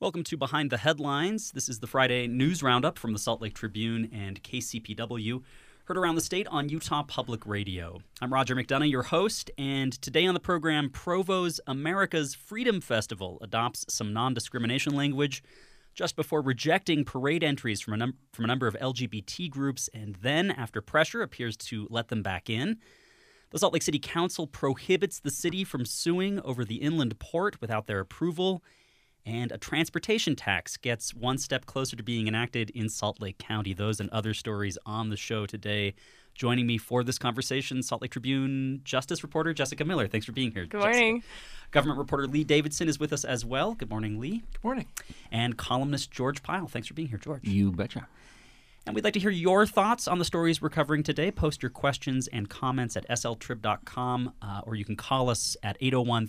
Welcome to Behind the Headlines. This is the Friday news roundup from the Salt Lake Tribune and KCPW, heard around the state on Utah Public Radio. I'm Roger McDonough, your host, and today on the program, Provo's America's Freedom Festival adopts some non-discrimination language just before rejecting parade entries from a number of LGBT groups, and then, after pressure, appears to let them back in. The Salt Lake City Council prohibits the city from suing over the inland port without their approval. And a transportation tax gets one step closer to being enacted in Salt Lake County. Those and other stories on the show today. Joining me for this conversation, Salt Lake Tribune Justice reporter Jessica Miller. Thanks for being here, Good morning. Jessica. Government reporter Lee Davidson is with us as well. Good morning, Lee. Good morning. And columnist George Pyle. Thanks for being here, George. You betcha. And we'd like to hear your thoughts on the stories we're covering today. Post your questions and comments at sltrib.com, or you can call us at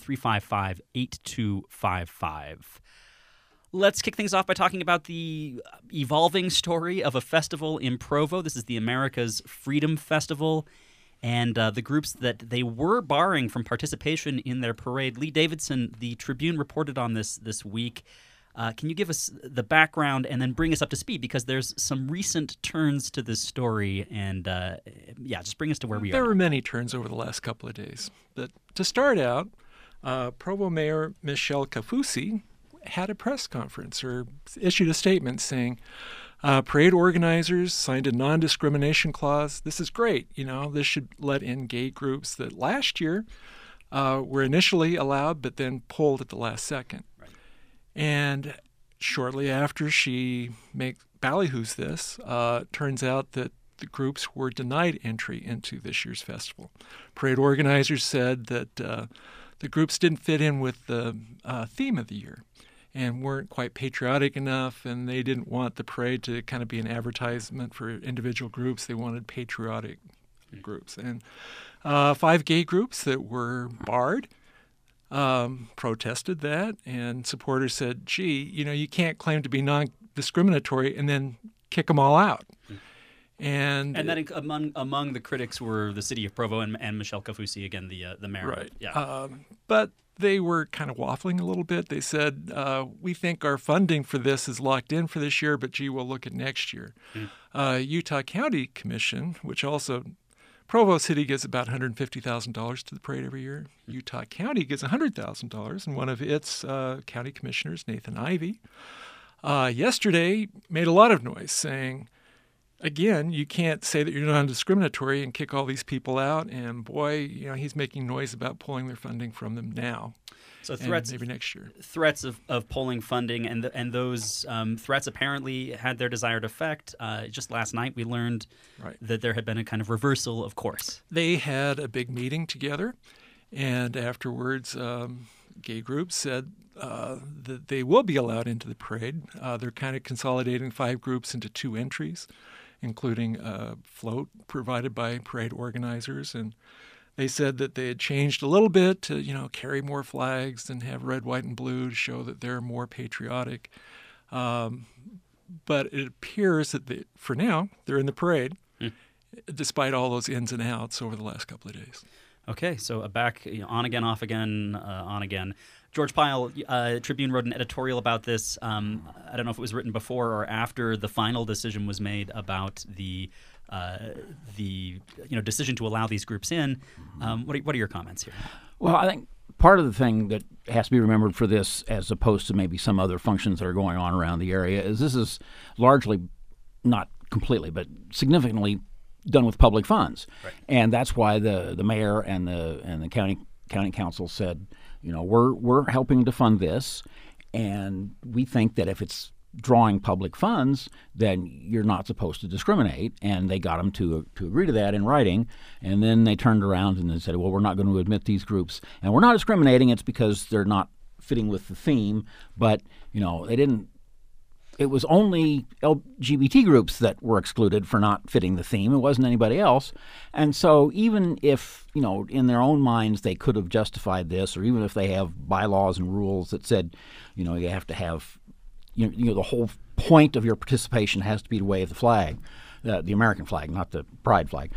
801-355-8255. Let's kick things off by talking about the evolving story of a festival in Provo. This is the America's Freedom Festival, and the groups that they were barring from participation in their parade. Lee Davidson, the Tribune, reported on this week. Can you give us the background and then bring us up to speed? Because there's some recent turns to this story, and just bring us to where we are. There were many turns over the last couple of days. But to start out, Provo Mayor Michelle Kaufusi had a press conference or issued a statement saying parade organizers signed a non-discrimination clause. This is great. This should let in gay groups that last year were initially allowed but then pulled at the last second. Right. And shortly after she ballyhoos this, turns out that the groups were denied entry into this year's festival. Parade organizers said that the groups didn't fit in with the theme of the year and weren't quite patriotic enough, and they didn't want the parade to kind of be an advertisement for individual groups. They wanted patriotic groups. And 5 gay groups that were barred protested that, and supporters said, gee, you can't claim to be non-discriminatory and then kick them all out. And that among the critics were the city of Provo and Michelle Kaufusi, again, the mayor. Right. Yeah. But they were kind of waffling a little bit. They said, we think our funding for this is locked in for this year, but gee, we'll look at next year. Utah County Commission, which also, Provo City gives about $150,000 to the parade every year. Utah County gives $100,000, and one of its county commissioners, Nathan Ivey, yesterday made a lot of noise saying, again, you can't say that you're non-discriminatory and kick all these people out. And boy, he's making noise about pulling their funding from them now. So threats, maybe next year. Threats of pulling funding, and those threats apparently had their desired effect. Just last night, we learned that there had been a kind of reversal of course. They had a big meeting together, and afterwards, gay groups said that they will be allowed into the parade. They're kind of consolidating 5 groups into 2 entries, including a float provided by parade organizers. And they said that they had changed a little bit to, carry more flags and have red, white, and blue to show that they're more patriotic. But it appears that for now, they're in the parade, despite all those ins and outs over the last couple of days. Okay, so back on again, off again, on again. George Pyle, Tribune wrote an editorial about this. I don't know if it was written before or after the final decision was made about the decision to allow these groups in. What are your comments here? Well, I think part of the thing that has to be remembered for this, as opposed to maybe some other functions that are going on around the area, is this is largely, not completely, but significantly done with public funds. Right. And that's why the mayor and the county council said, we're helping to fund this, and we think that if it's drawing public funds, then you're not supposed to discriminate. And they got them to agree to that in writing. And then they turned around and they said, well, we're not going to admit these groups. And we're not discriminating. It's because they're not fitting with the theme. But, they didn't. It was only LGBT groups that were excluded for not fitting the theme. It wasn't anybody else. And so even if, in their own minds they could have justified this, or even if they have bylaws and rules that said, you have to have, the whole point of your participation has to be to wave the flag, the American flag, not the pride flag.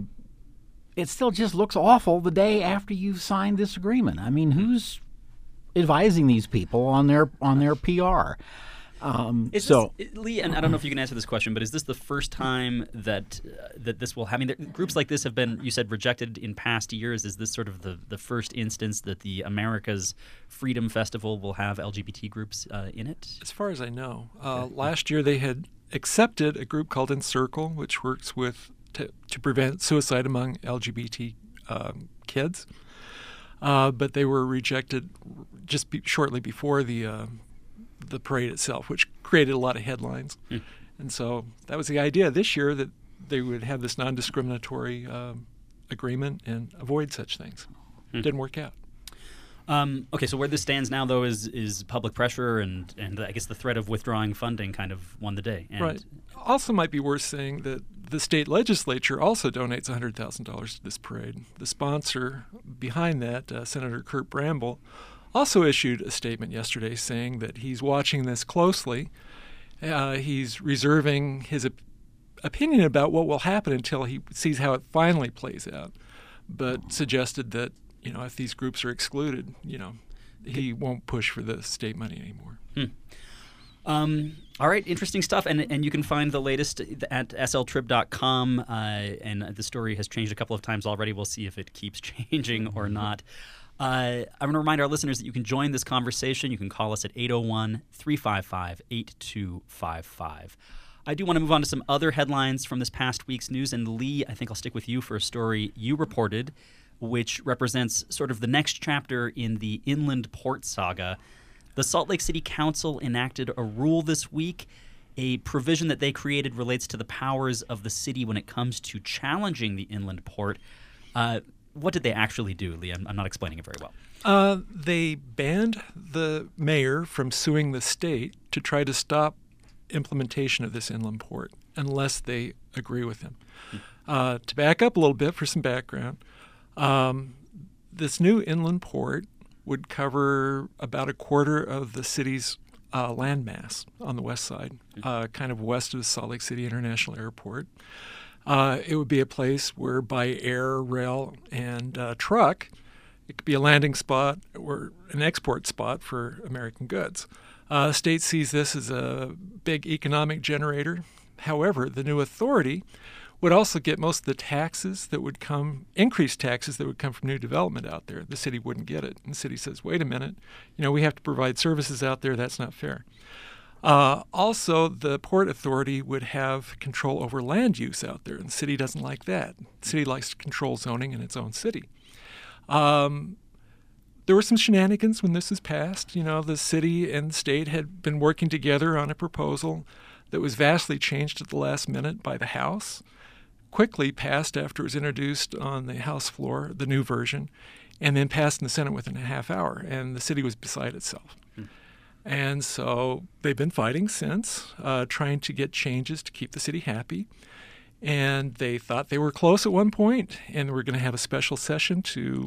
It still just looks awful the day after you've signed this agreement. I mean, advising these people on their PR. Lee, and I don't know if you can answer this question, but is this the first time that this will happen? I mean, groups like this have been, you said, rejected in past years. Is this sort of the first instance that the America's Freedom Festival will have LGBT groups in it? As far as I know. Last year they had accepted a group called Encircle, which works to prevent suicide among LGBT kids. But they were rejected just shortly before the parade itself, which created a lot of headlines. And so that was the idea this year, that they would have this non-discriminatory agreement and avoid such things. Didn't work out. Okay, so where this stands now, though, is public pressure and I guess the threat of withdrawing funding kind of won the day. And right. Also might be worth saying that the state legislature also donates $100,000 to this parade. The sponsor behind that, Senator Kurt Bramble, also issued a statement yesterday saying that he's watching this closely. He's reserving his opinion about what will happen until he sees how it finally plays out, but suggested that, if these groups are excluded, he won't push for the state money anymore. All right, interesting stuff. And you can find the latest at sltrib.com. And the story has changed a couple of times already. We'll see if it keeps changing or not. I want to remind our listeners that you can join this conversation. You can call us at 801-355-8255. I do want to move on to some other headlines from this past week's news. And Lee, I think I'll stick with you for a story you reported, which represents sort of the next chapter in the inland port saga. The Salt Lake City Council enacted a rule this week. A provision that they created relates to the powers of the city when it comes to challenging the inland port. What did they actually do, Lee? I'm not explaining it very well. They banned the mayor from suing the state to try to stop implementation of this inland port unless they agree with him. To back up a little bit for some background, this new inland port would cover about a quarter of the city's landmass on the west side, kind of west of the Salt Lake City International Airport. It would be a place where by air, rail, and truck, it could be a landing spot or an export spot for American goods. The state sees this as a big economic generator. However, the new authority would also get most of the taxes that would come, increased taxes that would come from new development out there. The city wouldn't get it. And the city says, wait a minute, we have to provide services out there. That's not fair. Also, the Port Authority would have control over land use out there, and the city doesn't like that. The city likes to control zoning in its own city. There were some shenanigans when this was passed. The city and the state had been working together on a proposal that was vastly changed at the last minute by the House, quickly passed after it was introduced on the House floor, the new version, and then passed in the Senate within a half hour, and the city was beside itself. And so they've been fighting since, trying to get changes to keep the city happy. And they thought they were close at one point, and we're going to have a special session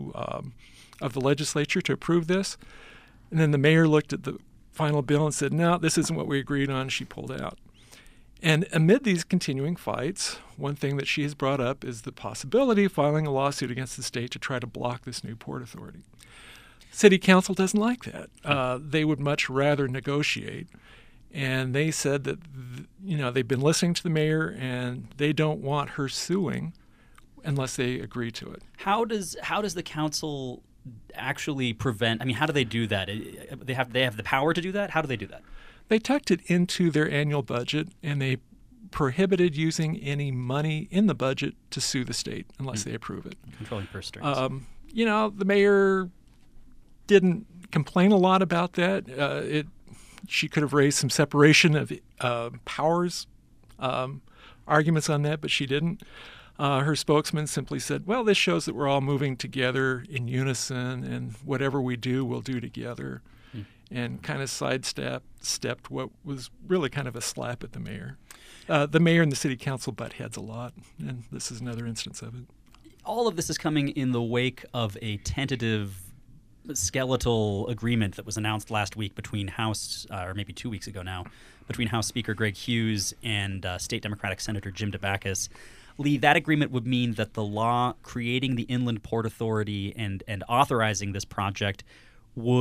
of the legislature to approve this. And then the mayor looked at the final bill and said, no, this isn't what we agreed on. She pulled out. And amid these continuing fights, one thing that she has brought up is the possibility of filing a lawsuit against the state to try to block this new Port Authority. City Council doesn't like that. They would much rather negotiate. And they said that, they've been listening to the mayor and they don't want her suing unless they agree to it. How does the council actually prevent? I mean, how do they do that? They have the power to do that? How do they do that? They tucked it into their annual budget, and they prohibited using any money in the budget to sue the state unless they approve it. Controlling purse strings. The mayor didn't complain a lot about that. She could have raised some separation of powers arguments on that, but she didn't. Her spokesman simply said, well, this shows that we're all moving together in unison, and whatever we do, we'll do together, and kind of sidestepped what was really kind of a slap at the mayor. The mayor and the city council butt heads a lot, and this is another instance of it. All of this is coming in the wake of a tentative skeletal agreement that was announced last week between House, or maybe 2 weeks ago now, between House Speaker Greg Hughes and State Democratic Senator Jim DeBacchus. Lee, that agreement would mean that the law creating the Inland Port Authority and authorizing this project would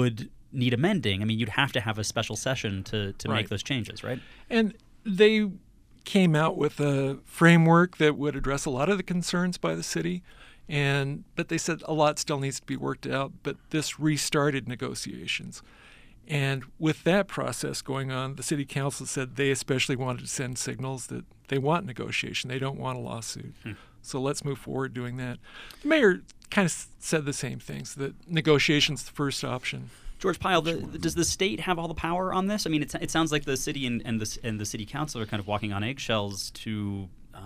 need amending, I mean, you'd have to have a special session to Right. make those changes, right? And they came out with a framework that would address a lot of the concerns by the city, but they said a lot still needs to be worked out, but this restarted negotiations. And with that process going on, the city council said they especially wanted to send signals that they want negotiation. They don't want a lawsuit. So let's move forward doing that. The mayor kind of said the same things, that negotiation's the first option. George Pyle, does the state have all the power on this? I mean, it sounds like the city and the city council are kind of walking on eggshells to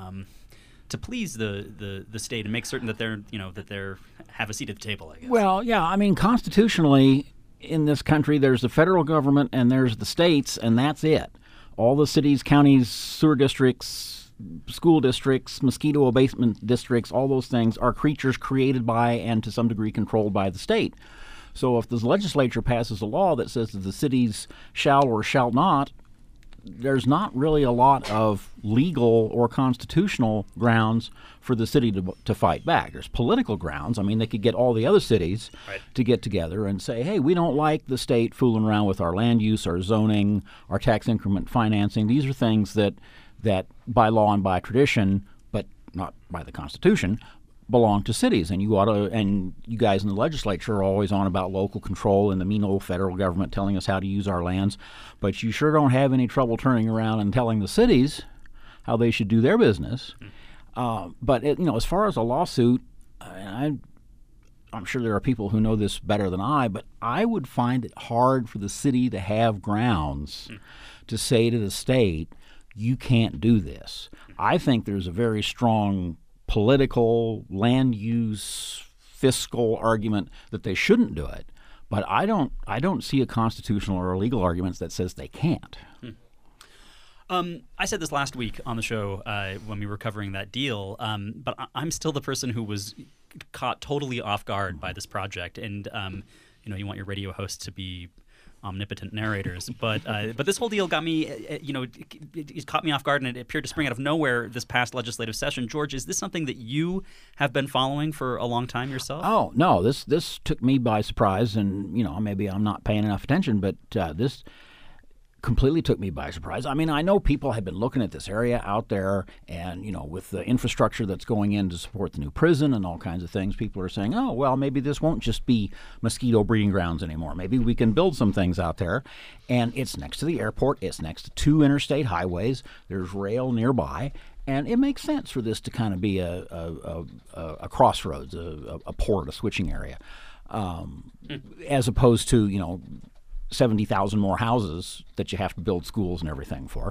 please the state and make certain that they're have a seat at the table, I guess. Well, yeah, I mean, constitutionally in this country, there's the federal government and there's the states, and that's it. All the cities, counties, sewer districts, school districts, mosquito abatement districts, all those things are creatures created by and to some degree controlled by the state. So if the legislature passes a law that says that the cities shall or shall not, there's not really a lot of legal or constitutional grounds for the city to fight back. There's political grounds. I mean, they could get all the other cities to get together and say, hey, we don't like the state fooling around with our land use, our zoning, our tax increment financing. These are things that by law and by tradition, but not by the Constitution, belong to cities, and you guys in the legislature are always on about local control and the mean old federal government telling us how to use our lands, but you sure don't have any trouble turning around and telling the cities how they should do their business. But as far as a lawsuit, I'm sure there are people who know this better than I, but I would find it hard for the city to have grounds to say to the state, you can't do this. I think there's a very strong political, land use, fiscal argument that they shouldn't do it, but I don't see a constitutional or a legal argument that says they can't. I said this last week on the show when we were covering that deal, but I'm still the person who was caught totally off guard by this project, and you want your radio hosts to be omnipotent narrators, but this whole deal got me, it caught me off guard, and it appeared to spring out of nowhere this past legislative session. George, is this something that you have been following for a long time yourself? Oh no, this took me by surprise, and maybe I'm not paying enough attention, but this completely took me by surprise. I mean, I know people have been looking at this area out there, and with the infrastructure that's going in to support the new prison and all kinds of things, people are saying, oh, well, maybe this won't just be mosquito breeding grounds anymore. Maybe we can build some things out there. And it's next to the airport. It's next to 2 interstate highways. There's rail nearby. And it makes sense for this to kind of be a crossroads, a port, a switching area, as opposed to, 70,000 more houses that you have to build schools and everything for.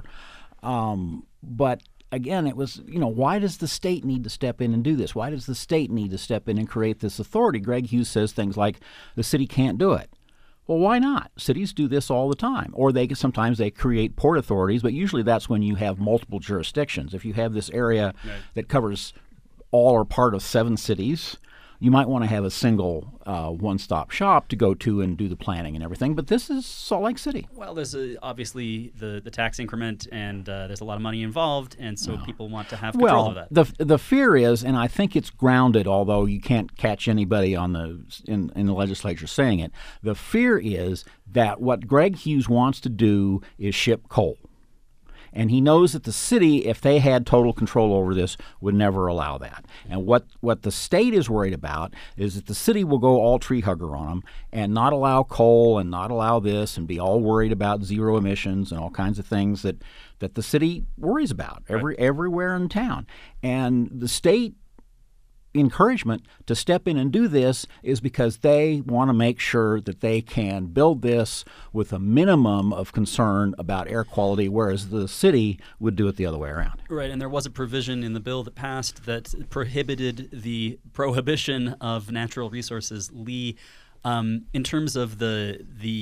But again, it was, why does the state need to step in and do this? Why does the state need to step in and create this authority? Greg Hughes says things like, the city can't do it. Well, why not? Cities do this all the time. Or sometimes they create port authorities, but usually that's when you have multiple jurisdictions. If you have this area that covers all or part of 7 cities, you might want to have a single one-stop shop to go to and do the planning and everything, but this is Salt Lake City. Well, there's obviously the tax increment, and there's a lot of money involved, and so people want to have control of that. The fear is, and I think it's grounded, although you can't catch anybody in the legislature saying it, the fear is that what Greg Hughes wants to do is ship coal. And he knows that the city, if they had total control over this, would never allow that. And what the state is worried about is that the city will go all tree hugger on them and not allow coal and not allow this and be all worried about zero emissions and all kinds of things that the city worries about everywhere in town. And the state encouragement to step in and do this is because they want to make sure that they can build this with a minimum of concern about air quality, whereas the city would do it the other way around. Right, and there was a provision in the bill that passed that prohibited the prohibition of natural resources. Lee, in terms of the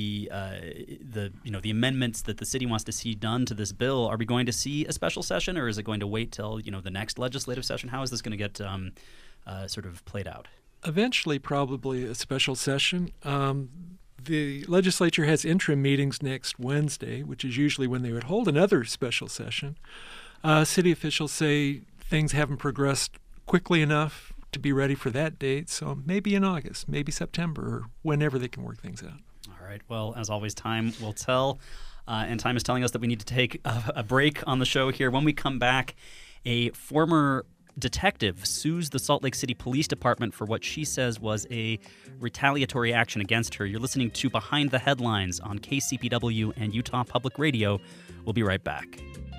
amendments that the city wants to see done to this bill, are we going to see a special session, or is it going to wait till the next legislative session? How is this going to get sort of played out? Eventually, probably a special session. The legislature has interim meetings next Wednesday, which is usually when they would hold another special session. City officials say things haven't progressed quickly enough to be ready for that date, so maybe in August, maybe September, or whenever they can work things out. All All right. Well, as always, time will tell. And time is telling us that we need to take a break on the show here. When we come back, a former detective sues the Salt Lake City Police Department for what she says was a retaliatory action against her. You're listening to Behind the Headlines on KCPW and Utah Public Radio. We'll be right back.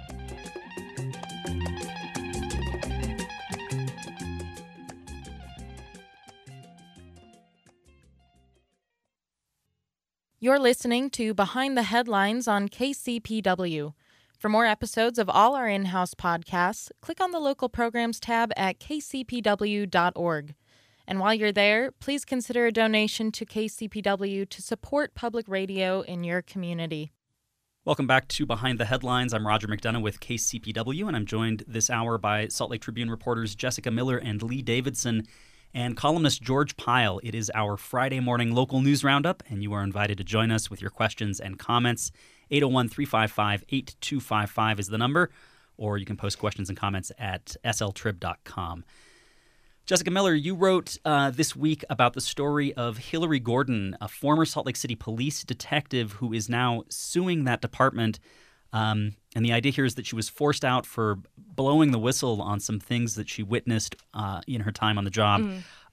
You're listening to Behind the Headlines on KCPW. For more episodes of all our in-house podcasts, click on the local programs tab at kcpw.org. And while you're there, please consider a donation to KCPW to support public radio in your community. Welcome back to Behind the Headlines. I'm Roger McDonough with KCPW, and I'm joined this hour by Salt Lake Tribune reporters Jessica Miller and Lee Davidson and columnist George Pyle. It is our Friday morning local news roundup, and you are invited to join us with your questions and comments. 801-355-8255 is the number, or you can post questions and comments at sltrib.com. Jessica Miller, you wrote this week about the story of Hillary Gordon, a former Salt Lake City police detective who is now suing that department. And the idea here is that she was forced out for blowing the whistle on some things that she witnessed in her time on the job,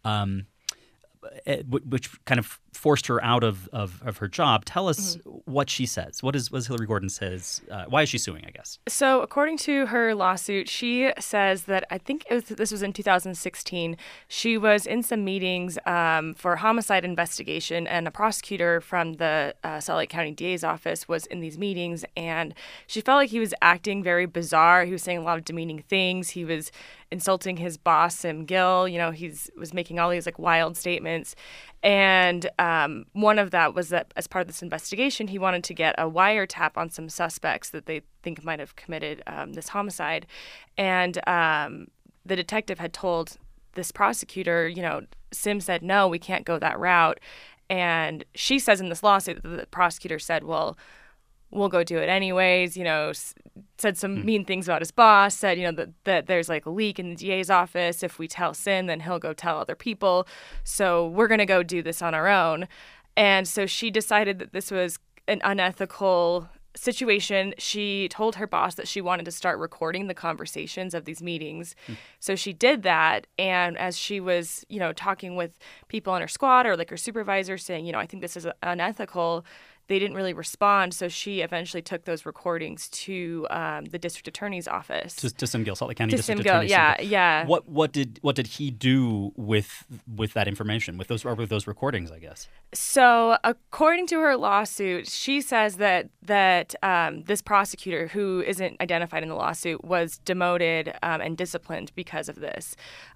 which kind of forced her out of her job. Tell us what she says. What is Hillary Gordon says? Why is she suing, I guess? So according to her lawsuit, she says that this was in 2016. She was in some meetings for a homicide investigation, and a prosecutor from the Salt Lake County DA's office was in these meetings, and she felt like he was acting very bizarre. He was saying a lot of demeaning things. He was insulting his boss, Sim Gill. He was making all these wild statements. And one of that was that as part of this investigation, he wanted to get a wiretap on some suspects that they think might have committed this homicide. And the detective had told this prosecutor, Sim said, no, we can't go that route. And she says in this lawsuit that the prosecutor said, well, we'll go do it anyways, said some mean things about his boss, said, that there's a leak in the DA's office. If we tell Sim, then he'll go tell other people. So we're going to go do this on our own. And so she decided that this was an unethical situation. She told her boss that she wanted to start recording the conversations of these meetings. So she did that. And as she was, talking with people on her squad or her supervisor saying, I think this is unethical, they didn't really respond, so she eventually took those recordings to the district attorney's office. To Sim Gill, Salt Lake County to District Sim Gill, Attorney. yeah. What did he do with that information, with those recordings, I guess? So according to her lawsuit, she says that this prosecutor, who isn't identified in the lawsuit, was demoted and disciplined because of this.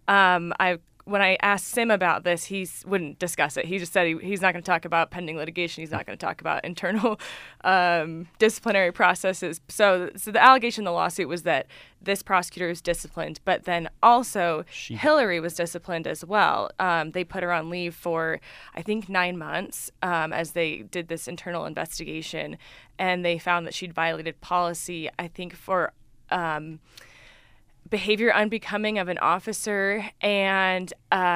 When I asked Sim about this, he wouldn't discuss it. He just said he's not going to talk about pending litigation. He's not going to talk about internal disciplinary processes. So the allegation in the lawsuit was that this prosecutor is disciplined, but then also Hillary was disciplined as well. They put her on leave for, I think, 9 months as they did this internal investigation, and they found that she'd violated policy, I think, for behavior unbecoming of an officer and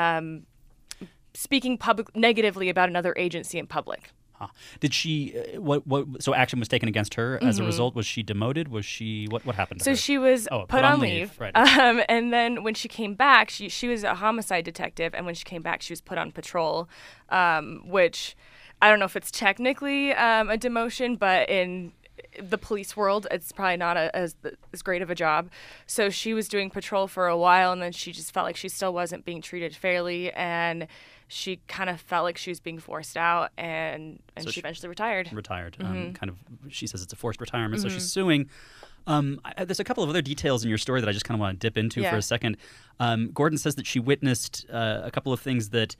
speaking negatively about another agency in public. Did she? So action was taken against her as a result. Was she demoted? Was she? What happened to her? So she was put on leave. Right. And then when she came back, she was a homicide detective, and when she came back, she was put on patrol, which I don't know if it's technically a demotion, but in the police world, it's probably not as great of a job. So she was doing patrol for a while, and then she just felt like she still wasn't being treated fairly, and she kind of felt like she was being forced out, and so she eventually retired. She says it's a forced retirement, so she's suing. There's a couple of other details in your story that I just kind of want to dip into for a second. Gordon says that she witnessed a couple of things that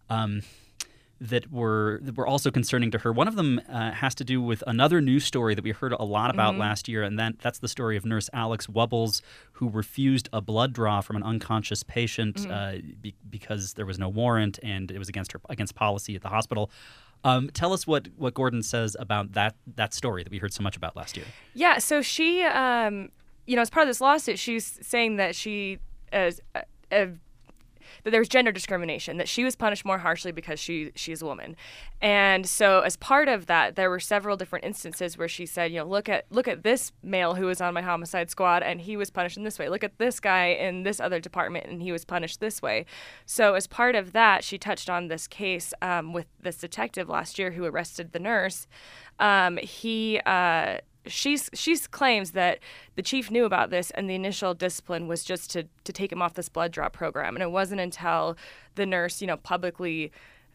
were also concerning to her. One of them has to do with another news story that we heard a lot about last year, and that's the story of nurse Alex Wubbles, who refused a blood draw from an unconscious patient because there was no warrant and it was against policy at the hospital. Tell us what Gordon says about that story that we heard so much about last year. Yeah, so she, as part of this lawsuit, she's saying that she that there was gender discrimination, that she was punished more harshly because she's a woman. And so as part of that, there were several different instances where she said, look at this male who was on my homicide squad and he was punished in this way. Look at this guy in this other department and he was punished this way. So as part of that, she touched on this case with this detective last year who arrested the nurse. She claims that the chief knew about this and the initial discipline was just to take him off this blood draw program. And it wasn't until the nurse, publicly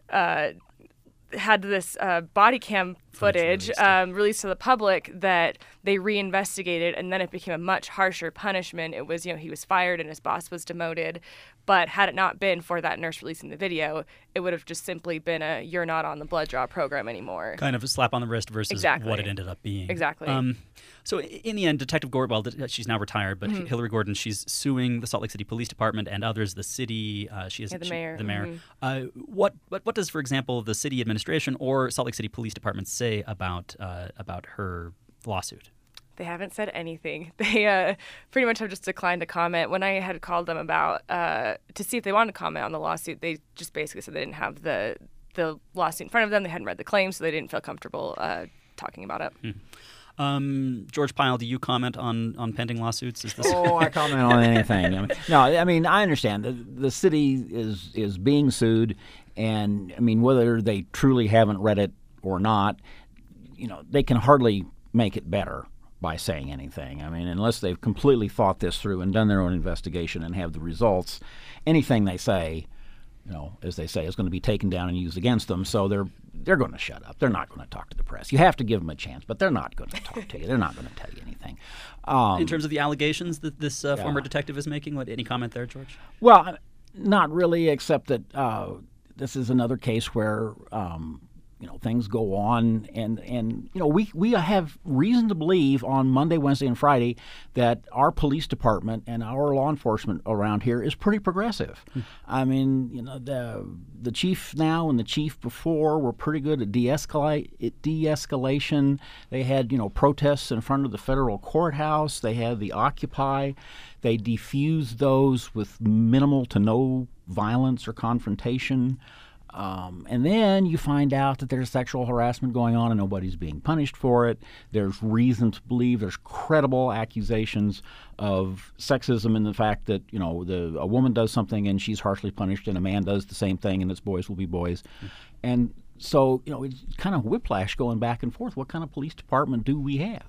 had this body cam footage released to the public that they reinvestigated, and then it became a much harsher punishment. It was, he was fired and his boss was demoted. But had it not been for that nurse releasing the video, it would have just simply been a "you're not on the blood draw program anymore." Kind of a slap on the wrist versus exactly. what it ended up being. Exactly. So in the end, Detective Gordon, she's now retired, but Hillary Gordon, she's suing the Salt Lake City Police Department and others, the city. The mayor. The mayor. What does, for example, the city administration or Salt Lake City Police Department say about her lawsuit? They haven't said anything. They pretty much have just declined to comment. When I had called them about to see if they wanted to comment on the lawsuit, they just basically said they didn't have the lawsuit in front of them. They hadn't read the claim, so they didn't feel comfortable talking about it. George Pyle, do you comment on pending lawsuits? Is this? I comment on anything. I understand the city is being sued, and whether they truly haven't read it or not, they can hardly make it better by saying anything. Unless they've completely thought this through and done their own investigation and have the results, anything they say, as they say, is going to be taken down and used against them. So they're going to shut up. They're not going to talk to the press. You have to give them a chance, but they're not going to talk to you. They're not going to tell you anything. In terms of the allegations that this former detective is making, any comment there, George? Well, not really, except that this is another case where things go on, and we have reason to believe on Monday, Wednesday, and Friday that our police department and our law enforcement around here is pretty progressive. The chief now and the chief before were pretty good at de-escalation. They had protests in front of the federal courthouse. They had the Occupy. They defused those with minimal to no violence or confrontation. And then you find out that there's sexual harassment going on and nobody's being punished for it. There's reason to believe there's credible accusations of sexism in the fact that, a woman does something and she's harshly punished and a man does the same thing and it's boys will be boys. And so, it's kind of whiplash going back and forth. What kind of police department do we have?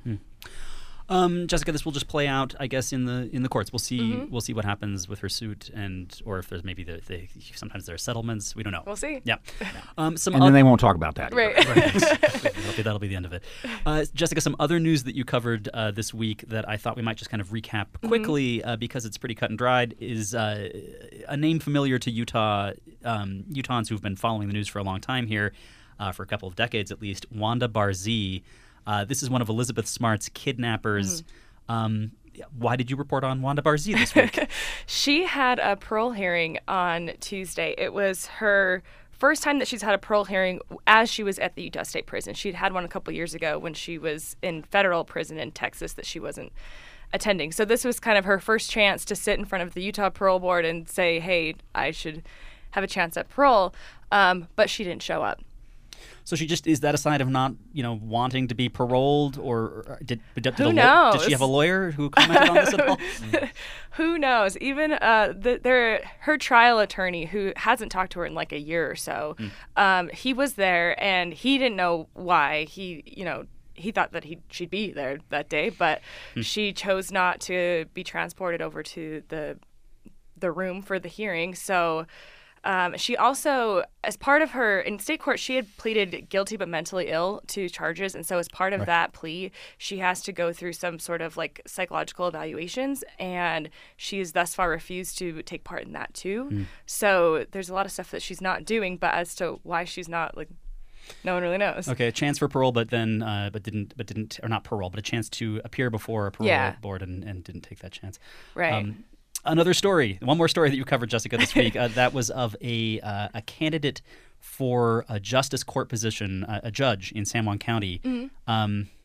Jessica, this will just play out, I guess, in the courts. We'll see. We'll see what happens with her suit, or if there's maybe sometimes there are settlements. We don't know. We'll see. Yeah. Then they won't talk about that. Right. That'll be the end of it. Jessica, some other news that you covered this week that I thought we might just kind of recap quickly because it's pretty cut and dried is a name familiar to Utahns who've been following the news for a long time here, for a couple of decades at least. Wanda Barzee. This is one of Elizabeth Smart's kidnappers. Why did you report on Wanda Barzee this week? She had a parole hearing on Tuesday. It was her first time that she's had a parole hearing as she was at the Utah State Prison. She'd had one a couple years ago when she was in federal prison in Texas that she wasn't attending. So this was kind of her first chance to sit in front of the Utah Parole Board and say, hey, I should have a chance at parole. But she didn't show up. So is that a sign of not, wanting to be paroled, or did Who knows? Did she have a lawyer who commented on this at all? Who knows? Even her trial attorney, who hasn't talked to her in like a year or so, he was there and he didn't know why. He thought that she'd be there that day, but she chose not to be transported over to the room for the hearing. So. She also, as part of in state court, she had pleaded guilty but mentally ill to charges. And so as part of that plea, she has to go through some sort of like psychological evaluations. And she's thus far refused to take part in that too. So there's a lot of stuff that she's not doing. But as to why she's not, no one really knows. Okay, a chance for parole, but then didn't, or not parole, but a chance to appear before a parole board and didn't take that chance. Right. One more story that you covered, Jessica, this week. That was of a candidate for a justice court position, a judge in San Juan County.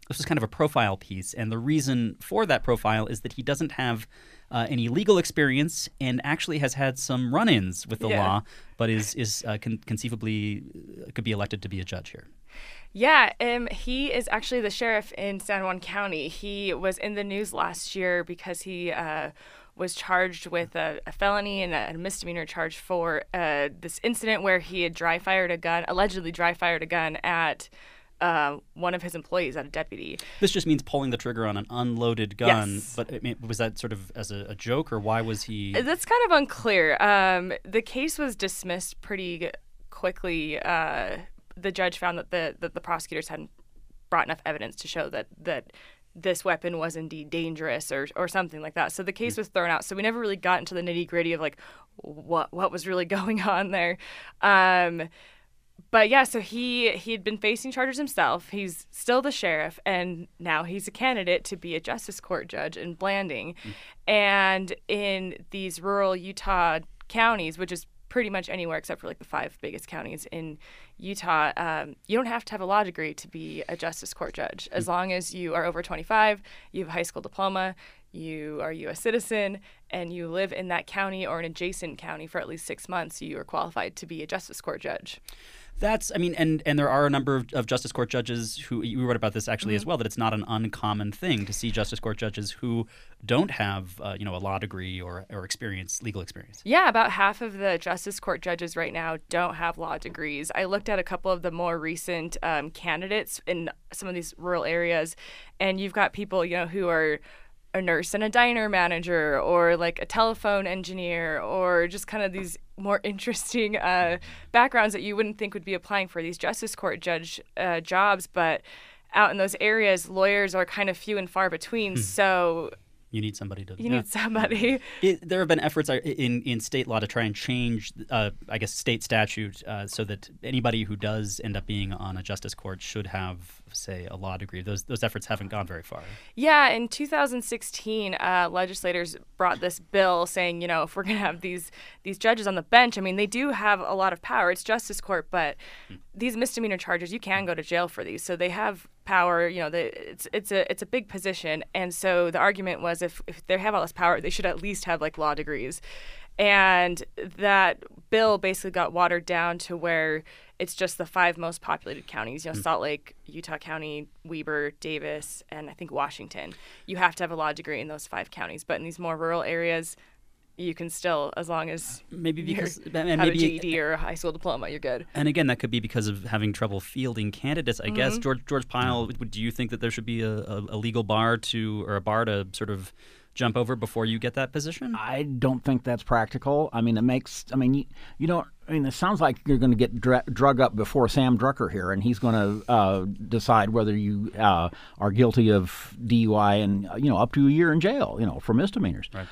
this was kind of a profile piece, and the reason for that profile is that he doesn't have any legal experience and actually has had some run-ins with the law, but is conceivably could be elected to be a judge here. Yeah, he is actually the sheriff in San Juan County. He was in the news last year because he was charged with a felony and a misdemeanor charge for this incident where he had allegedly dry fired a gun at one of his employees, at a deputy. This just means pulling the trigger on an unloaded gun. Yes. But I mean, was that sort of as a joke, or why was he? That's kind of unclear. The case was dismissed pretty quickly. The judge found that the prosecutors hadn't brought enough evidence to show that this weapon was indeed dangerous or something like that. So the case was thrown out. So we never really got into the nitty-gritty of like what was really going on there. But yeah, so he had been facing charges himself. He's still the sheriff, and now he's a candidate to be a justice court judge in Blanding. And in these rural Utah counties, which is pretty much anywhere except for like the 5 biggest counties in Utah, you don't have to have a law degree to be a justice court judge. As long as you are over 25, you have a high school diploma, you are a U.S. citizen, and you live in that county or an adjacent county for at least 6 months, you are qualified to be a justice court judge. And there are a number of justice court judges who, you wrote about this actually as well, that it's not an uncommon thing to see justice court judges who don't have, a law degree or legal experience. Yeah, about half of the justice court judges right now don't have law degrees. I looked at a couple of the more recent candidates in some of these rural areas, and you've got people, who are a nurse and a diner manager, or like a telephone engineer, or just kind of these more interesting backgrounds that you wouldn't think would be applying for these justice court judge jobs. But out in those areas, lawyers are kind of few and far between. So you need somebody to. You need somebody. There have been efforts in state law to try and change, state statute so that anybody who does end up being on a justice court should have, say, a law degree. Those efforts haven't gone very far. Yeah, in 2016, legislators brought this bill saying, if we're going to have these judges on the bench, I mean, they do have a lot of power. It's justice court, but these misdemeanor charges, you can go to jail for these. So they have power. It's a big position, and so the argument was if they have all this power, they should at least have like law degrees. And that bill basically got watered down to where it's just the 5 most populated counties, Salt Lake, Utah County, Weber, Davis, and I think Washington. You have to have a law degree in those 5 counties. But in these more rural areas, you can still, as long as have a GED or a high school diploma, you're good. And again, that could be because of having trouble fielding candidates, I guess. George Pyle, do you think that there should be a legal bar to sort of jump over before you get that position? I don't think that's practical. I mean, it sounds like you're going to get drug up before Sam Drucker here, and he's going to decide whether you are guilty of DUI and, up to a year in jail, for misdemeanors. Right.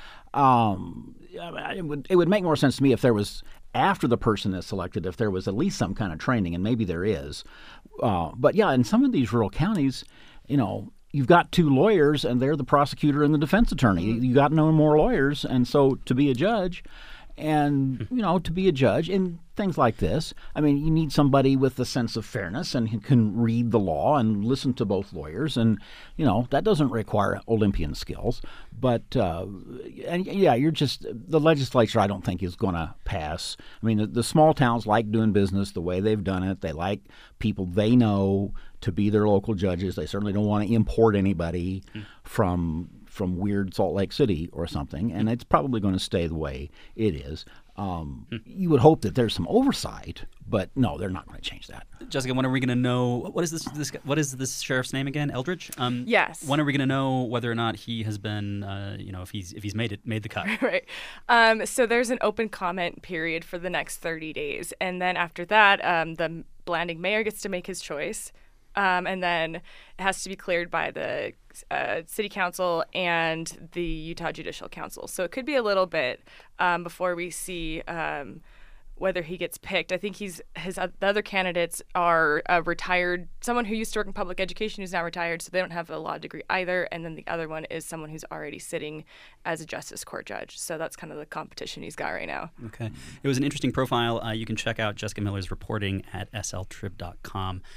It would make more sense to me if there was, after the person is selected, if there was at least some kind of training, and maybe there is. But yeah, in some of these rural counties, you've got 2 lawyers, and they're the prosecutor and the defense attorney. You got no more lawyers, and so to be a judge, and to be a judge in things like this, I mean, you need somebody with a sense of fairness and who can read the law and listen to both lawyers, and that doesn't require Olympian skills. But the legislature, I don't think, is going to pass. I mean, the small towns like doing business the way they've done it. They like people they know to be their local judges. They certainly don't want to import anybody from weird Salt Lake City or something, and it's probably going to stay the way it is. You would hope that there's some oversight, but no, they're not going to change that. Jessica, when are we going to know what is this sheriff's name again? Eldridge? Yes. When are we going to know whether or not he has been, if he's made the cut? Right. So there's an open comment period for the next 30 days, and then after that, the Blanding mayor gets to make his choice. And then it has to be cleared by the city council and the Utah Judicial Council. So it could be a little bit before we see whether he gets picked. I think the other candidates are retired, someone who used to work in public education who's now retired, so they don't have a law degree either. And then the other one is someone who's already sitting as a justice court judge. So that's kind of the competition he's got right now. Okay. It was an interesting profile. You can check out Jessica Miller's reporting at sltrib.com.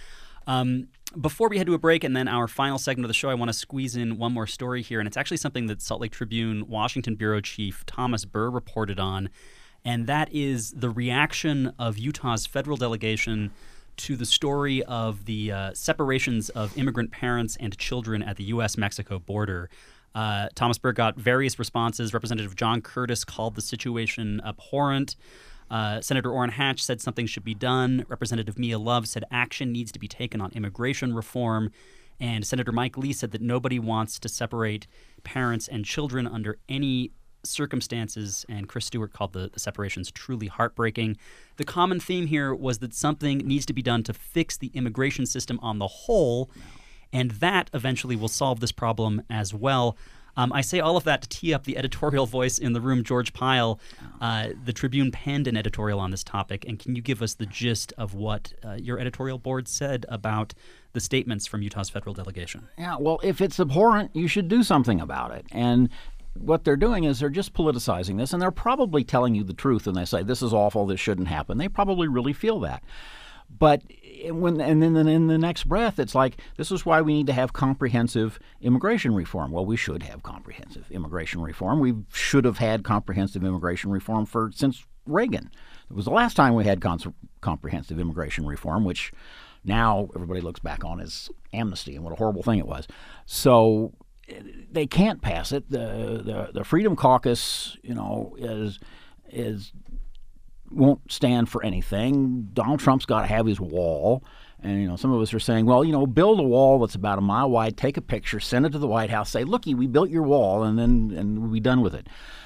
Before we head to a break and then our final segment of the show, I want to squeeze in one more story here, and it's actually something that Salt Lake Tribune Washington bureau chief Thomas Burr reported on, and that is the reaction of Utah's federal delegation to the story of the separations of immigrant parents and children at the U.S.-Mexico border. Thomas Burr got various responses. Representative John Curtis called the situation abhorrent. Senator Orrin Hatch said something should be done. Representative Mia Love said action needs to be taken on immigration reform. And Senator Mike Lee said that nobody wants to separate parents and children under any circumstances. And Chris Stewart called the separations truly heartbreaking. The common theme here was that something needs to be done to fix the immigration system on the whole, and that eventually will solve this problem as well. I say all of that to tee up the editorial voice in the room, George Pyle. The Tribune penned an editorial on this topic, and can you give us the gist of what your editorial board said about the statements from Utah's federal delegation? Yeah, well, if it's abhorrent, you should do something about it. And what they're doing is they're just politicizing this, and they're probably telling you the truth when they say this is awful, this shouldn't happen. They probably really feel that. But then in the next breath, it's like, this is why we need to have comprehensive immigration reform. Well, we should have comprehensive immigration reform. We should have had comprehensive immigration reform since Reagan. It was the last time we had comprehensive immigration reform, which now everybody looks back on as amnesty and what a horrible thing it was. So they can't pass it. The Freedom Caucus, won't stand for anything. Donald Trump's got to have his wall. And, some of us are saying, well, build a wall that's about a mile wide, take a picture, send it to the White House, say, looky, we built your wall, and we'll be done with it.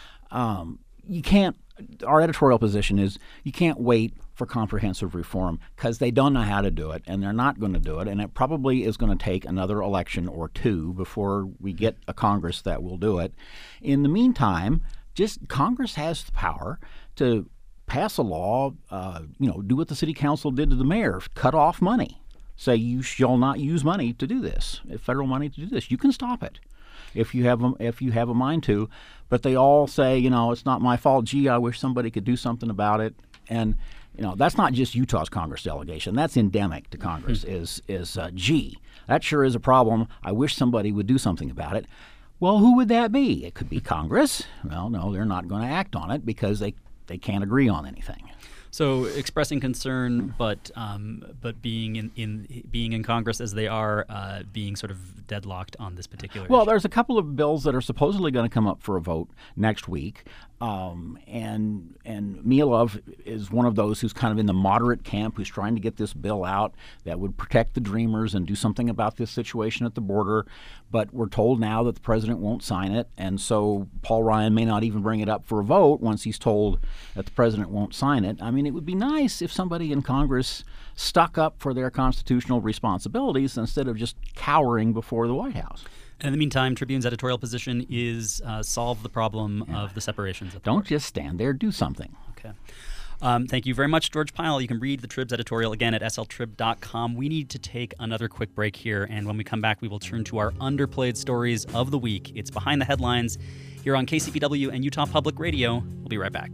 You can't, our editorial position is you can't wait for comprehensive reform because they don't know how to do it, and they're not going to do it, and it probably is going to take another election or two before we get a Congress that will do it. In the meantime, Congress has the power to pass a law, do what the city council did to the mayor, cut off money. Say you shall not use money to do this, federal money to do this. You can stop it if you have a mind to. But they all say, it's not my fault. Gee, I wish somebody could do something about it. And that's not just Utah's Congress delegation. That's endemic to Congress. Gee, that sure is a problem. I wish somebody would do something about it. Well, who would that be? It could be Congress. Well, no, they're not going to act on it because they can't agree on anything. So expressing concern, but being in Congress as they are, being sort of deadlocked on this particular issue. There's a couple of bills that are supposedly going to come up for a vote next week, and Mia Love is one of those who's kind of in the moderate camp, who's trying to get this bill out that would protect the Dreamers and do something about this situation at the border. But we're told now that the president won't sign it, and so Paul Ryan may not even bring it up for a vote once he's told that the president won't sign it. I mean, it would be nice if somebody in Congress stuck up for their constitutional responsibilities instead of just cowering before the White House. And in the meantime, Tribune's editorial position is solve the problem of the separations. Don't just stand there, do something. Okay. Thank you very much, George Pyle. You can read the Trib's editorial again at sltrib.com. We need to take another quick break here, and when we come back, we will turn to our underplayed stories of the week. It's Behind the Headlines here on KCPW and Utah Public Radio. We'll be right back.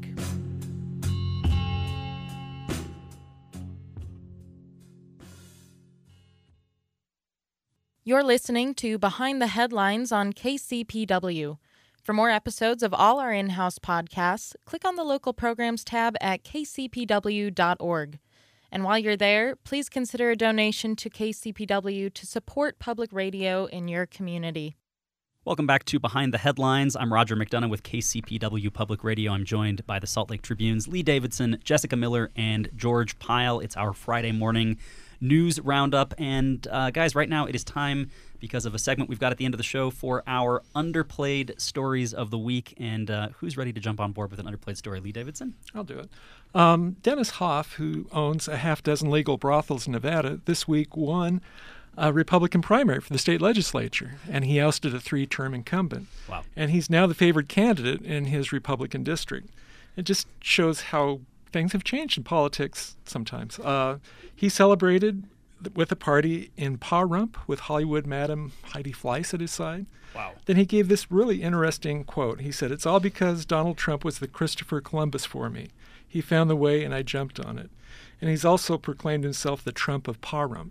You're listening to Behind the Headlines on KCPW. For more episodes of all our in-house podcasts, click on the local programs tab at kcpw.org. And while you're there, please consider a donation to KCPW to support public radio in your community. Welcome back to Behind the Headlines. I'm Roger McDonough with KCPW Public Radio. I'm joined by the Salt Lake Tribune's Lee Davidson, Jessica Miller, and George Pyle. It's our Friday morning news roundup. And guys, right now it is time, because of a segment we've got at the end of the show, for our underplayed stories of the week. And who's ready to jump on board with an underplayed story? Lee Davidson? I'll do it. Dennis Hoff, who owns a half-dozen legal brothels in Nevada, this week won a Republican primary for the state legislature, and he ousted a 3-term incumbent. Wow. And he's now the favored candidate in his Republican district. It just shows how things have changed in politics sometimes. He celebrated with a party in Pahrump with Hollywood Madam Heidi Fleiss at his side. Wow. Then he gave this really interesting quote. He said, "It's all because Donald Trump was the Christopher Columbus for me. He found the way and I jumped on it." And he's also proclaimed himself the Trump of Pahrump.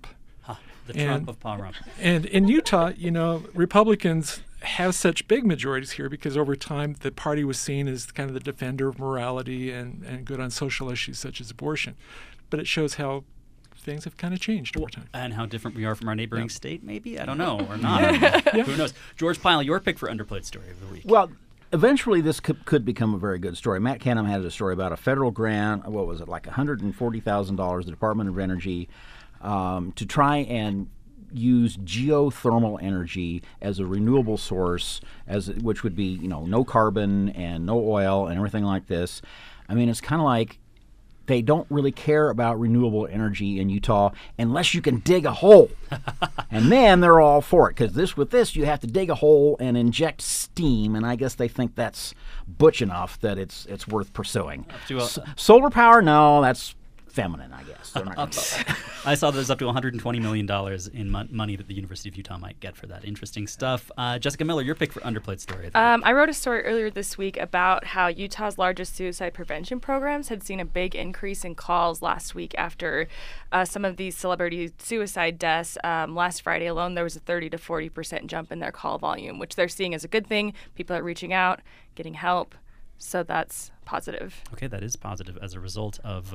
The Trump of Pahrump. And in Utah, Republicans have such big majorities here because over time the party was seen as kind of the defender of morality and good on social issues such as abortion. But it shows how things have kind of changed over time. And how different we are from our neighboring state, maybe? I don't know. Or not. Who knows? George Pyle, your pick for Underplayed Story of the Week. Well, eventually this could become a very good story. Matt Canham had a story about a federal grant, what was it, like $140,000, the Department of Energy, to try and use geothermal energy as a renewable source, which would be, no carbon and no oil and everything like this. I mean, it's kind of like they don't really care about renewable energy in Utah unless you can dig a hole. And then they're all for it, because with this you have to dig a hole and inject steam, and I guess they think that's butch enough that it's worth pursuing. Solar power, no, that's feminine, I guess. They're not gonna I saw there's up to $120 million in money that the University of Utah might get for that. Interesting stuff. Jessica Miller, your pick for Underplayed Story. I wrote a story earlier this week about how Utah's largest suicide prevention programs had seen a big increase in calls last week after some of these celebrity suicide deaths. Last Friday alone, there was a 30 to 40% jump in their call volume, which they're seeing as a good thing. People are reaching out, getting help. So that's positive. Okay, that is positive as a result of...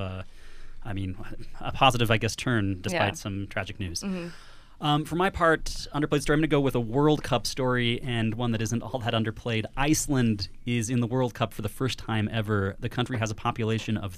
a positive, I guess, turn despite some tragic news. Mm-hmm. For my part, Underplayed Story, I'm going to go with a World Cup story and one that isn't all that underplayed. Iceland is in the World Cup for the first time ever. The country has a population of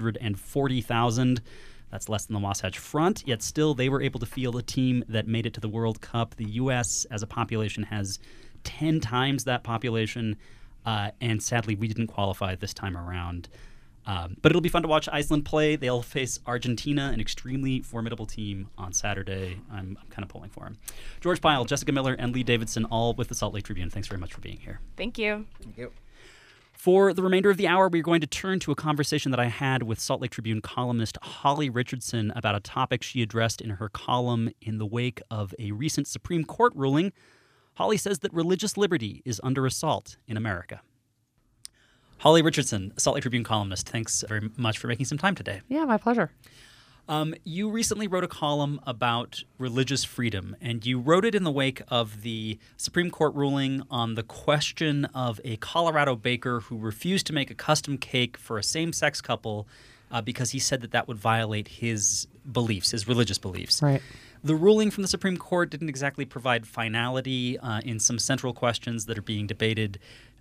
340,000. That's less than the Wasatch Front, yet still they were able to field a team that made it to the World Cup. The U.S. as a population has 10 times that population, and sadly we didn't qualify this time around. But it'll be fun to watch Iceland play. They'll face Argentina, an extremely formidable team, on Saturday. I'm kind of pulling for them. George Pyle, Jessica Miller, and Lee Davidson, all with the Salt Lake Tribune. Thanks very much for being here. Thank you. Thank you. For the remainder of the hour, we're going to turn to a conversation that I had with Salt Lake Tribune columnist Holly Richardson about a topic she addressed in her column in the wake of a recent Supreme Court ruling. Holly says that religious liberty is under assault in America. Holly Richardson, Salt Lake Tribune columnist, thanks very much for making some time today. Yeah, my pleasure. You recently wrote a column about religious freedom, and you wrote it in the wake of the Supreme Court ruling on the question of a Colorado baker who refused to make a custom cake for a same-sex couple because he said that would violate his beliefs, his religious beliefs. Right. The ruling from the Supreme Court didn't exactly provide finality in some central questions that are being debated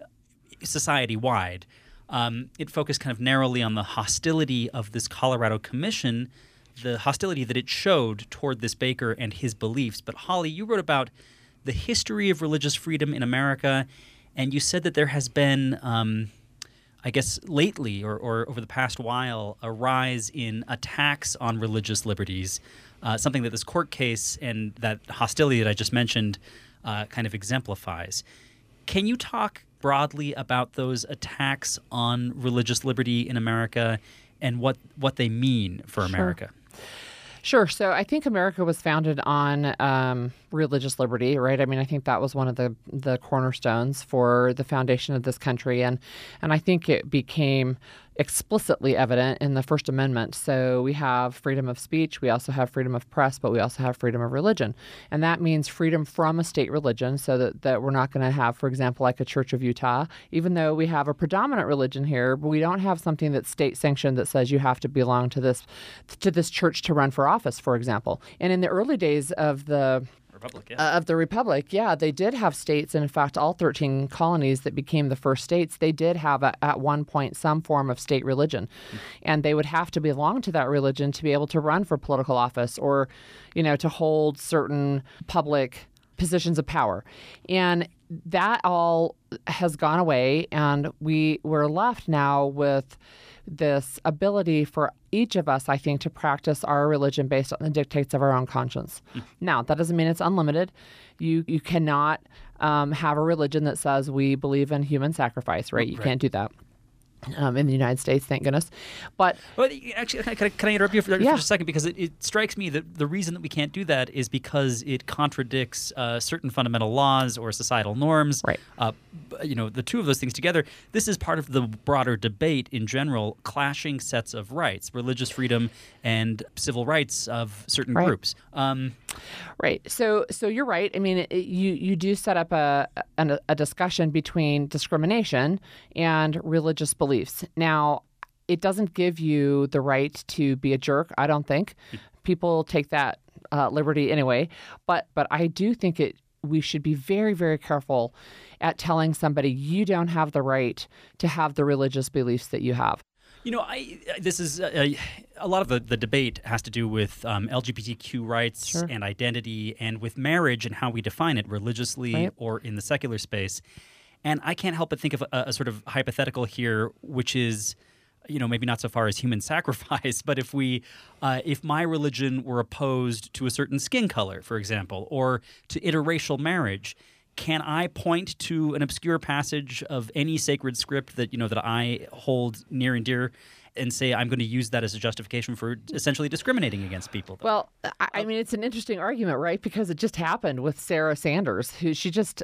society-wide. It focused kind of narrowly on the hostility of this Colorado commission, the hostility that it showed toward this baker and his beliefs. But Holly, you wrote about the history of religious freedom in America, and you said that there has been, I guess lately or over the past while, a rise in attacks on religious liberties, something that this court case and that hostility that I just mentioned kind of exemplifies. Can you talk broadly about those attacks on religious liberty in America and what they mean for America? Sure. So I think America was founded on religious liberty, right? I mean, I think that was one of the cornerstones for the foundation of this country. And I think it became explicitly evident in the First Amendment. So we have freedom of speech, we also have freedom of press, but we also have freedom of religion. And that means freedom from a state religion, so that we're not going to have, for example, like a Church of Utah, even though we have a predominant religion here, but we don't have something that's state sanctioned that says you have to belong to this church to run for office, for example. And in the early days of the Republic, they did have states, and in fact, all 13 colonies that became the first states, they did have at one point some form of state religion, and they would have to belong to that religion to be able to run for political office or, to hold certain public positions of power. And that all has gone away, and we're left now with this ability for each of us, I think, to practice our religion based on the dictates of our own conscience. Now, that doesn't mean it's unlimited. You cannot have a religion that says we believe in human sacrifice, right? You can't do that. In the United States, thank goodness. But actually, can I interrupt you for just a second? Because it strikes me that the reason that we can't do that is because it contradicts certain fundamental laws or societal norms. Right. The two of those things together, this is part of the broader debate in general, clashing sets of rights, religious freedom and civil rights of certain groups. Right. So you're right. I mean, you do set up a discussion between discrimination and religious beliefs. Now, it doesn't give you the right to be a jerk, I don't think. People take that liberty anyway. But I do think we should be very, very careful at telling somebody you don't have the right to have the religious beliefs that you have. You know, this is a lot of the debate has to do with LGBTQ rights Sure. and identity, and with marriage and how we define it religiously Right. or in the secular space. And I can't help but think of a sort of hypothetical here, which is, you know, maybe not so far as human sacrifice, but if my religion were opposed to a certain skin color, for example, or to interracial marriage, can I point to an obscure passage of any sacred script that I hold near and dear and say I'm going to use that as a justification for essentially discriminating against people? Well, I mean, it's an interesting argument, right? Because it just happened with Sarah Sanders, who she just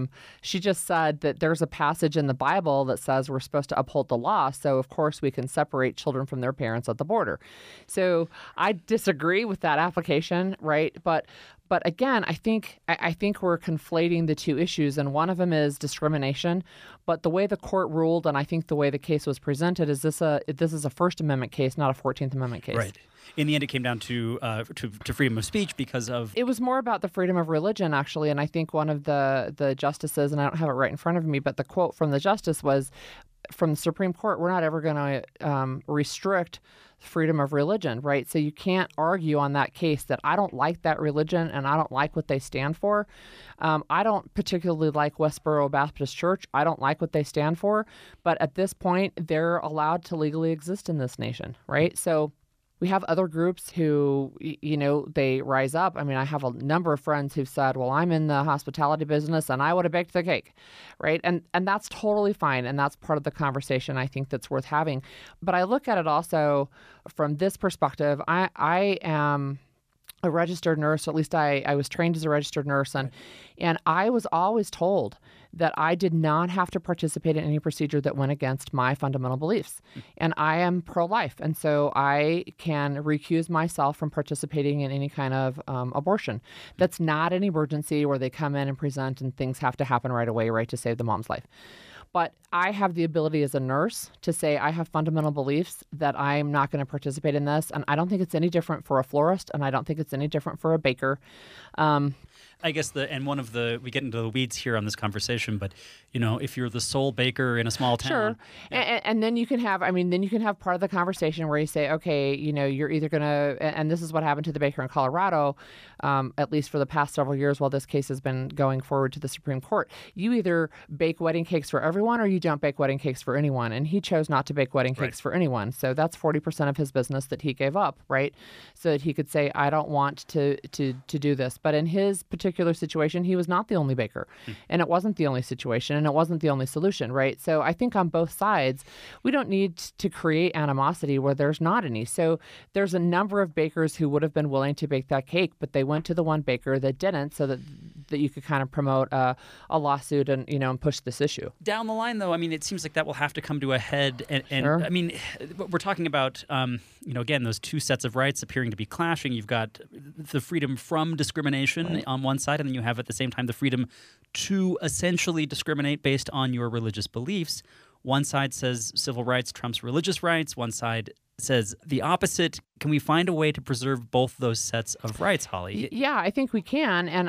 said that there's a passage in the Bible that says we're supposed to uphold the law. So, of course, we can separate children from their parents at the border. So I disagree with that application, right? But again, I think we're conflating the two issues, and one of them is discrimination. But the way the court ruled, and I think the way the case was presented, is this is a First Amendment case, not a 14th Amendment case. Right. In the end, it came down to freedom of speech because of... It was more about the freedom of religion, actually, and I think one of the justices, and I don't have it right in front of me, but the quote from the justice was, from the Supreme Court, we're not ever going to restrict freedom of religion, right? So you can't argue on that case that I don't like that religion and I don't like what they stand for. I don't particularly like Westboro Baptist Church. I don't like what they stand for. But at this point, they're allowed to legally exist in this nation, right? So we have other groups who, they rise up. I mean, I have a number of friends who've said, well, I'm in the hospitality business and I would have baked the cake, right? And that's totally fine. And that's part of the conversation I think that's worth having. But I look at it also from this perspective. I am a registered nurse, or at least I was trained as a registered nurse, and I was always told that I did not have to participate in any procedure that went against my fundamental beliefs. And I am pro-life, and so I can recuse myself from participating in any kind of abortion. That's not an emergency where they come in and present and things have to happen right away, right, to save the mom's life. But I have the ability as a nurse to say I have fundamental beliefs that I'm not going to participate in this. And I don't think it's any different for a florist, and I don't think it's any different for a baker. I guess we get into the weeds here on this conversation, but if you're the sole baker in a small town, sure, yeah. and then you can have part of the conversation where you say, okay, you're either going to, and this is what happened to the baker in Colorado, at least for the past several years while this case has been going forward to the Supreme Court. You either bake wedding cakes for everyone or you don't bake wedding cakes for anyone, and he chose not to bake wedding cakes for anyone. So that's 40% of his business that he gave up, right? So that he could say, I don't want to do this. But in his particular situation, he was not the only baker, and it wasn't the only situation, and it wasn't the only solution, right? So I think on both sides, we don't need to create animosity where there's not any. So there's a number of bakers who would have been willing to bake that cake, but they went to the one baker that didn't, so that you could kind of promote a lawsuit and push this issue. Down the line, though, I mean, it seems like that will have to come to a head, and Sure. I mean, we're talking about again, those two sets of rights appearing to be clashing. You've got the freedom from discrimination on one side, and then you have at the same time the freedom to essentially discriminate based on your religious beliefs. One side says civil rights trumps religious rights. One side says the opposite. Can we find a way to preserve both those sets of rights, Holly? Yeah, I think we can. And,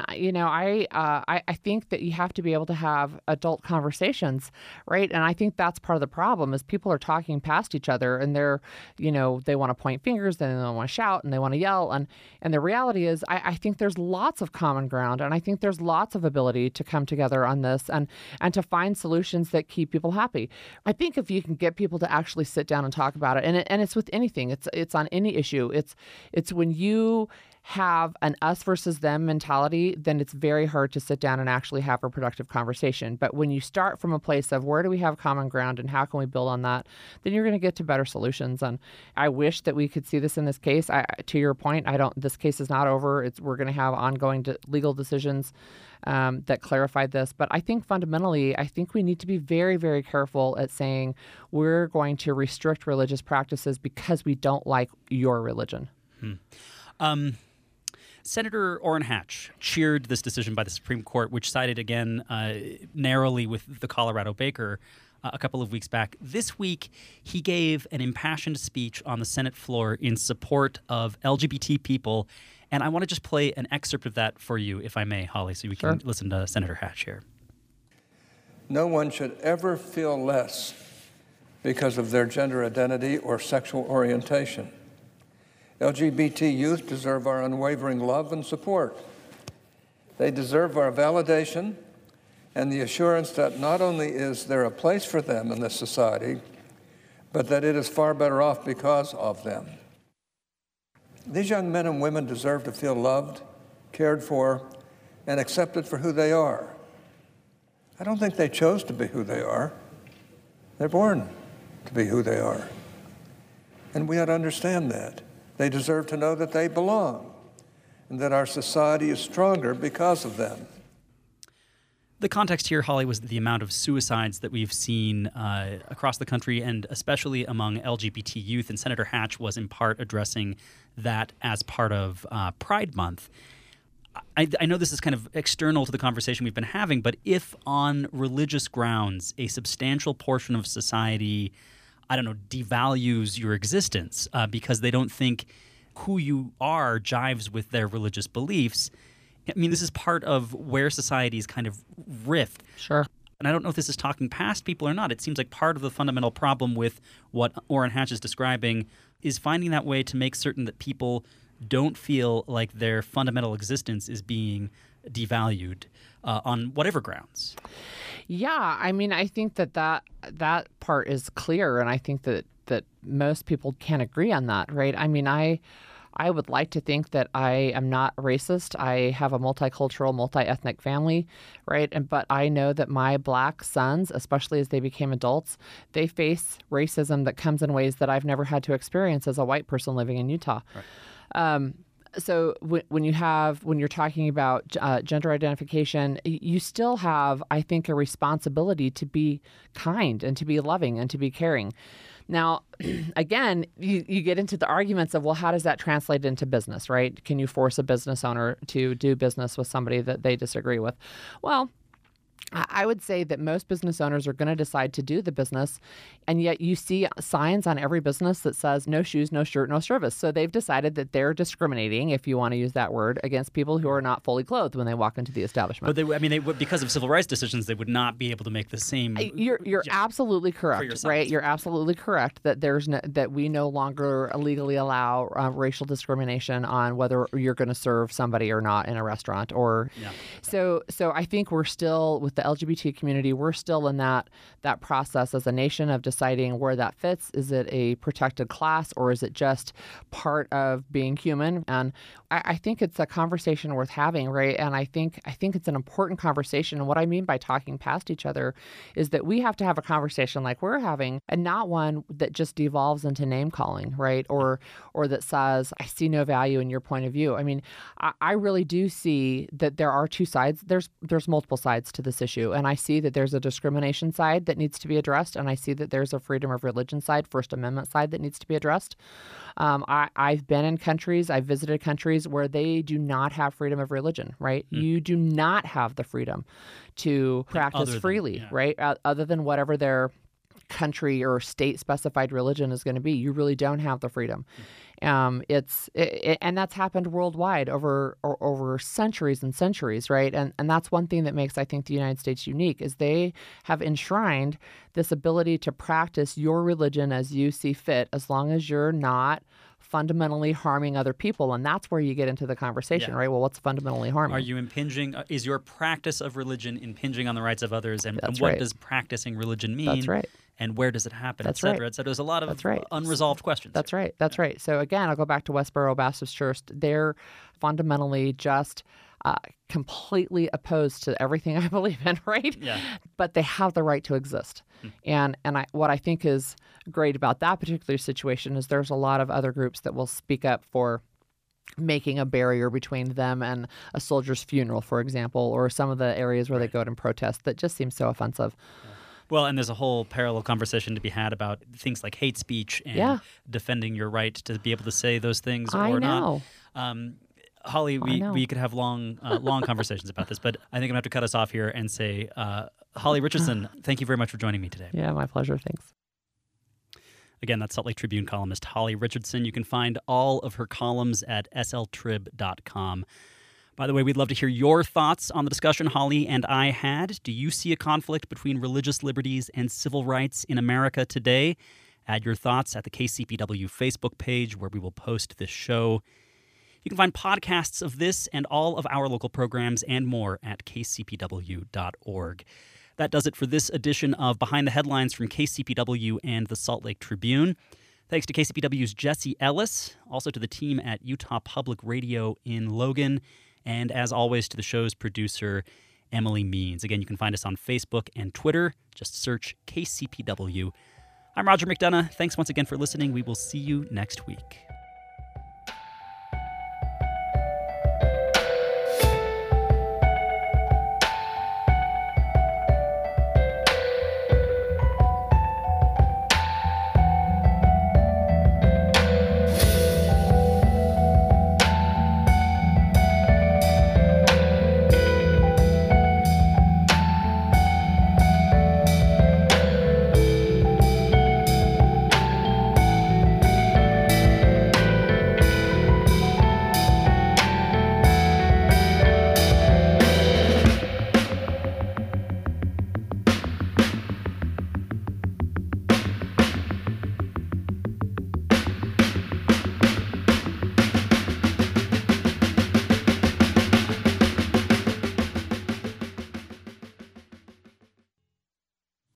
I think that you have to be able to have adult conversations, right? And I think that's part of the problem is people are talking past each other and they're, they want to point fingers, then they want to shout and they want to yell. And the reality is I think there's lots of common ground, and I think there's lots of ability to come together on this and to find solutions that keep people happy. I think if you can get people to actually sit down and talk about it, and it's with anything, it's on any issue. It's when you have an us versus them mentality, then it's very hard to sit down and actually have a productive conversation. But when you start from a place of where do we have common ground and how can we build on that, then you're going to get to better solutions. And I wish that we could see this in this case. To your point, this case is not over. We're going to have ongoing legal decisions that clarify this. But I think fundamentally, we need to be very, very careful at saying we're going to restrict religious practices because we don't like your religion. Senator Orrin Hatch cheered this decision by the Supreme Court, which sided again narrowly with the Colorado baker a couple of weeks back. This week, he gave an impassioned speech on the Senate floor in support of LGBT people. And I want to just play an excerpt of that for you, if I may, Holly, so we can listen to Senator Hatch here. No one should ever feel less because of their gender identity or sexual orientation. LGBT youth deserve our unwavering love and support. They deserve our validation and the assurance that not only is there a place for them in this society, but that it is far better off because of them. These young men and women deserve to feel loved, cared for, and accepted for who they are. I don't think they chose to be who they are. They're born to be who they are. And we ought to understand that. They deserve to know that they belong and that our society is stronger because of them. The context here, Holly, was the amount of suicides that we've seen across the country and especially among LGBT youth. And Senator Hatch was in part addressing that as part of Pride Month. I know this is kind of external to the conversation we've been having, but if on religious grounds a substantial portion of society, devalues your existence because they don't think who you are jives with their religious beliefs, I mean, this is part of where societies kind of rift. Sure. And I don't know if this is talking past people or not. It seems like part of the fundamental problem with what Orrin Hatch is describing is finding that way to make certain that people don't feel like their fundamental existence is being devalued on whatever grounds. Yeah, I mean, I think that part is clear, and I think that most people can agree on that, right? I mean, I would like to think that I am not racist. I have a multicultural, multi-ethnic family, right? But I know that my Black sons, especially as they became adults, they face racism that comes in ways that I've never had to experience as a white person living in Utah. Right. So when you're talking about gender identification, you still have, I think, a responsibility to be kind and to be loving and to be caring. Now, again, you get into the arguments of, well, how does that translate into business, right? Can you force a business owner to do business with somebody that they disagree with? Well, I would say that most business owners are going to decide to do the business, and yet you see signs on every business that says no shoes, no shirt, no service. So they've decided that they're discriminating, if you want to use that word, against people who are not fully clothed when they walk into the establishment. But they would, because of civil rights decisions, they would not be able to make the same. You're absolutely correct, right? You're absolutely correct that that we no longer legally allow racial discrimination on whether you're going to serve somebody or not in a restaurant. So I think we're still with the LGBT community, we're still in that process as a nation of deciding where that fits. Is it a protected class or is it just part of being human? And I think it's a conversation worth having, right? And I think it's an important conversation. And what I mean by talking past each other is that we have to have a conversation like we're having, and not one that just devolves into name calling, right? Or that says, I see no value in your point of view. I mean, I really do see that there are two sides. There's multiple sides to this issue. And I see that there's a discrimination side that needs to be addressed. And I see that there's a freedom of religion side, First Amendment side that needs to be addressed. I've been in countries, I've visited countries where they do not have freedom of religion, right? You do not have the freedom to practice freely, right? Other than whatever their country or state specified religion is going to be. You really don't have the freedom. And that's happened worldwide over centuries and centuries, right? And that's one thing that makes, I think, the United States unique is they have enshrined this ability to practice your religion as you see fit, as long as you're not fundamentally harming other people. And that's where you get into the conversation, right? Well, what's fundamentally harming? Are you impinging? Is your practice of religion impinging on the rights of others? And what right. does practicing religion mean? That's right. And where does it happen, That's et cetera, right. et cetera. There's a lot of That's right. unresolved questions. That's right. That's right. So again, I'll go back to Westboro Baptist Church. They're fundamentally just completely opposed to everything I believe in, right? Yeah. But they have the right to exist. And what I think is great about that particular situation is there's a lot of other groups that will speak up for making a barrier between them and a soldier's funeral, for example, or some of the areas where they go out and protest that just seems so offensive. Yeah. Well, and there's a whole parallel conversation to be had about things like hate speech and defending your right to be able to say those things or not. Holly, we could have long conversations about this, but I think I'm going to have to cut us off here and say, Holly Richardson, thank you very much for joining me today. Yeah, my pleasure. Thanks. Again, that's Salt Lake Tribune columnist Holly Richardson. You can find all of her columns at sltrib.com. By the way, we'd love to hear your thoughts on the discussion Holly and I had. Do you see a conflict between religious liberties and civil rights in America today? Add your thoughts at the KCPW Facebook page, where we will post this show. You can find podcasts of this and all of our local programs and more at kcpw.org. That does it for this edition of Behind the Headlines from KCPW and the Salt Lake Tribune. Thanks to KCPW's Jesse Ellis, also to the team at Utah Public Radio in Logan, and as always to the show's producer, Emily Means. Again, you can find us on Facebook and Twitter. Just search KCPW. I'm Roger McDonough. Thanks once again for listening. We will see you next week.